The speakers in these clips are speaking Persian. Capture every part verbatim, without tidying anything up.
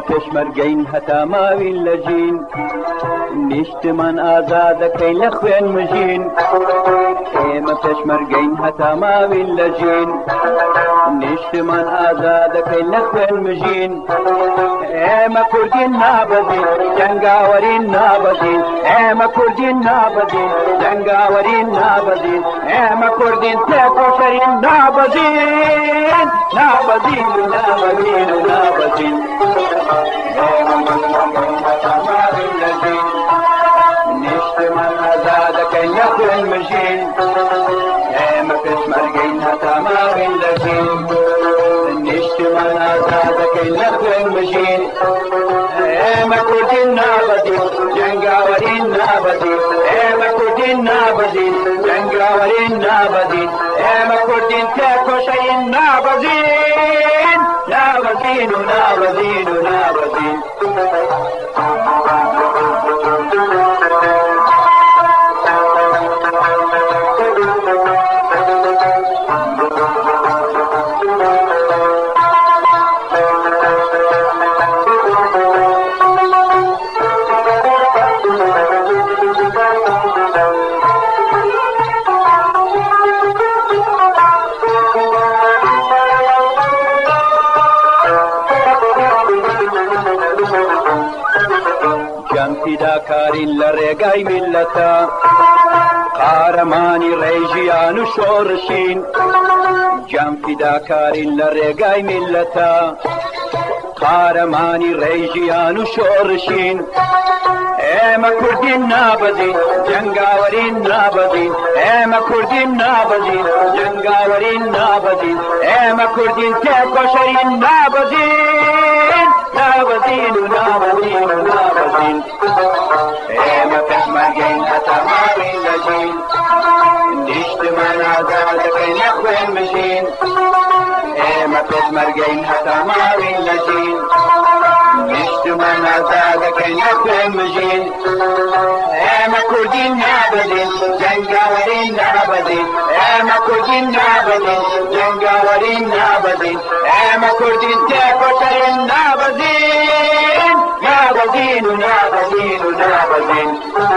پێشمەرگەین هەتا ماوین لە ژین نیشتمان ئازادەکەین لە خوێن مژین ئێمە پێشمەرگەین هەتا ماوین لە ژین نیشتمان ئازادەکەین لە خوێن مژین ئێمە کوردین نابەزین جەنگاوەرین نابەزین ئێمە کوردین نابەزین جەنگاوەرین نابەزین ئێمە کوردین تێکۆشەرین نابەزین نابەزین و نابەزین و نابەزین نیشتمان ئازادەکەین لە خوێن مژین ئێمە پێشمەرگەین هەتا ماوین لە ژین نیشتمان ئازادەکەین لە خوێن مژین ئێمە کوردین نابەزین جەنگاوەرین نابەزین ئێمە کوردین نابەزین جەنگاوەرین نابەزین ئێمە کوردین تێکۆشەرین نابەزین نابەزین و نابەزین و نابەزین جەم فیداکارین لە ڕێگای میلەتە قارەمانی ڕێژیان و شۆڕشین جەم فیداکارین لە ڕێگای میلەتە قارەمانی ڕێژیان و شۆڕشین ئێمە کوردین نابەزین جەنگاوەرین نابەزین ئێمە کوردین نابەزین جەنگاوەرین نابەزین ئێمە کوردین تێکۆشەرین نابەزین نابەزین و نابەزین و نابەزین ئێمە پێشمەرگەین هەتا ماوین لە ژین نیشتمان ئازادەکەین لە خوێن مژین ئێمە پێشمەرگەین هەتا ماوین لە ژین نیشتمان ئازادەکەین لە خوێن مژین ئێمە کوردین نابەزین جەنگاوەرین نابەزین ئێمە کوردین نابەزین جەنگاوەرین نابەزین ئێمە کوردین تێکۆشەرین نابەزین نابەزین و نابەزین و نابەزین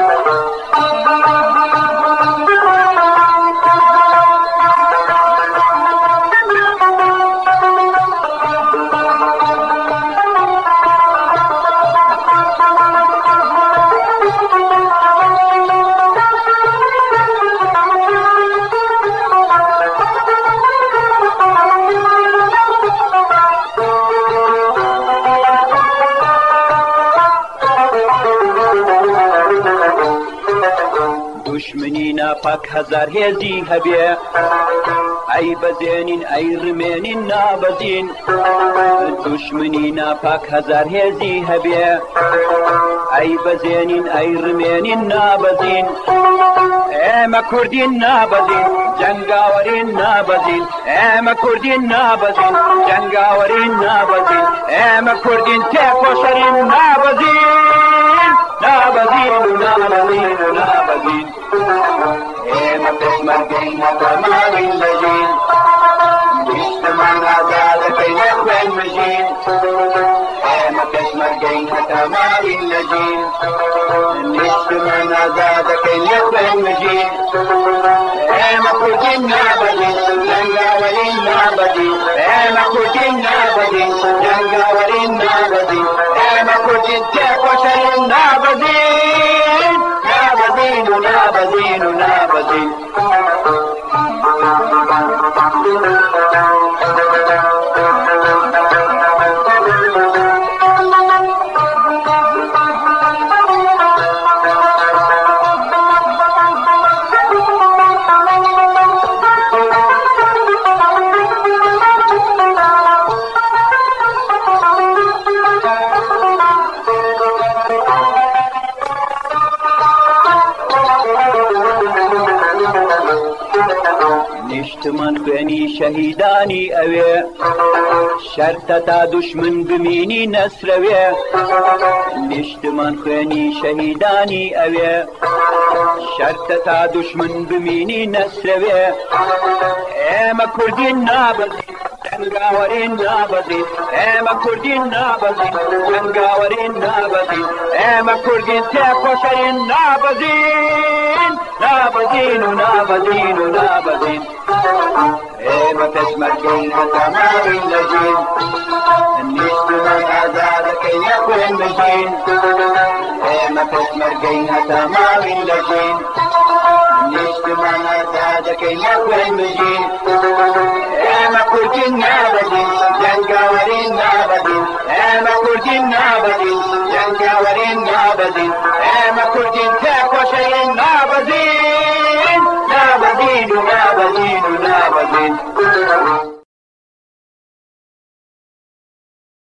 دشمنی ناپاک هەزار هێزی هەبێ ئەی بەزێنین ئەی ڕمێنین نابەزین دشمنی ناپاک هەزار هێزی هەبێ ئەی بەزێنین ئەی ڕمێنین نابەزین ئێمە کوردین نابەزین جەنگاوەرین نابەزین ئێمە کوردین نابەزین جەنگاوەرین نابەزین ئێمە کوردین تێکۆشەرین نابەزین نابەزین و نابەزین و نابەزین ئێمە پێشمەرگەین هەتا ماوین لە ژین نیشتمان ئازادەکەین لە خوێن مژین ئێمە پێشمەرگەین هەتا ماوین لە ژین نیشتمان ئازادەکەین لە خوێن مژین ئێمە کوردین نابەزین جەنگاوەرین نابەزین ئێمە کوردین نابەزین جەنگاوەرین نابەزین ئێمە کوردین تێکۆشەرین نابەزین نابەزین و نابەزین و نابەزین نیشتمان خوێنی شەهیدانی ئەوێ شەرتە تا دوشمن بمینی نەسرەوێ نیشتمان خوێنی شەهیدانی ئەوێ شەرتە تا دوشمن بمینی نەسرەوێ ئێمە کوردین نابەزین جنگاورین نابزین ئێمە کوردین نابزین جنگاورین نابزین ئێمە کوردین تێکۆشەین نابزین نابزین و نابزین و نابزین ئێمە پێشمەرگەین هەتا ماوەین لەژین نیشتمان ئازادەکەین نەخوێن بژین ئێمە پێشمەرگەین هەتا ماوەین لەژین نیشتمان ئازادەکەین نەخوێن بژین ئێمە کوردین نابزین جەنگاوەرین نابزین ئێمە کوردین نابزین جەنگاوەرین نابزین ئێمە کوردین تێکۆشەین نابزین نابزین و نابزین و نابزین